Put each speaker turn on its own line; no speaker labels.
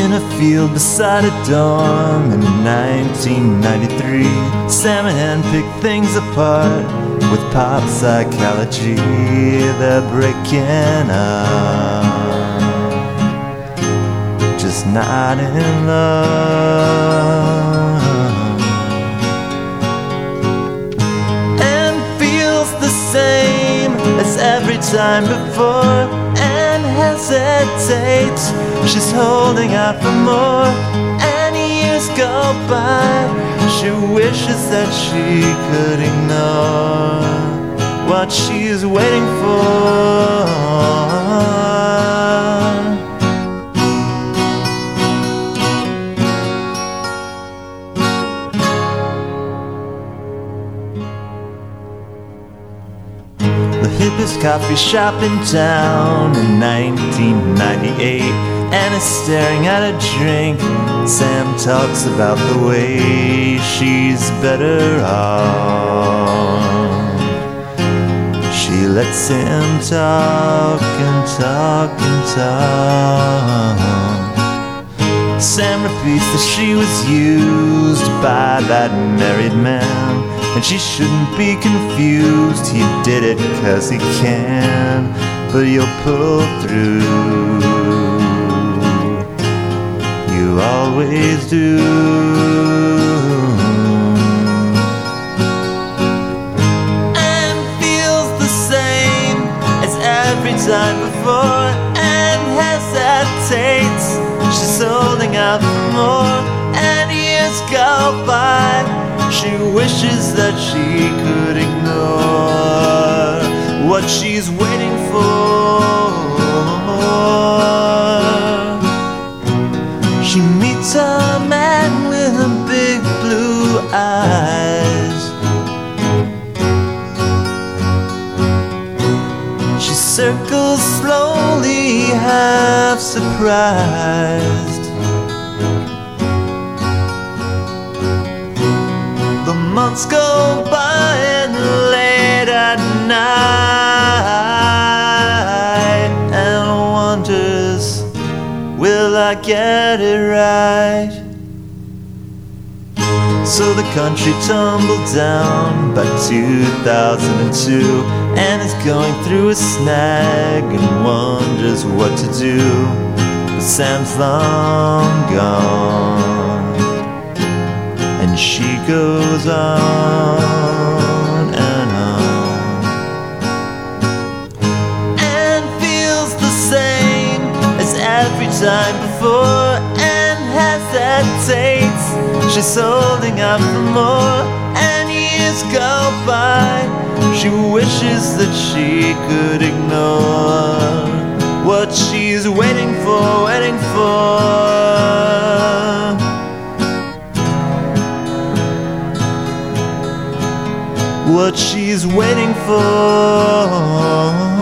in a field beside a dorm in 1993. Sam and Ann picked things apart with pop psychology. They're breaking up, just not in love. And feels the same as every time before, and hesitates. She's holding out for more, and years go by. She wishes that she could ignore what she's waiting for. The hippest coffee shop in town in 1998. Anna's staring at a drink. Sam talks about the way she's better off. She lets him talk and talk and talk. Sam repeats that she was used by that married man, and she shouldn't be confused. He did it 'cause he can, but you'll pull through. You always do. And feels the same as every time before, and hesitates. She's holding out for more, and years go by. She wishes that she could ignore what she's waiting for. She meets a man with a big blue eyes. She circles slowly, half surprised. The months go by, and late at night, and wonders, will I get it right? So the country tumbled down by 2002, and is going through a snag and wonders what to do. But Sam's long gone, and she goes on and on, and feels the same as every time before, and hesitates. She's holding out for more, and years go by. She wishes that she could ignore what she's waiting for, waiting for. What she's waiting for.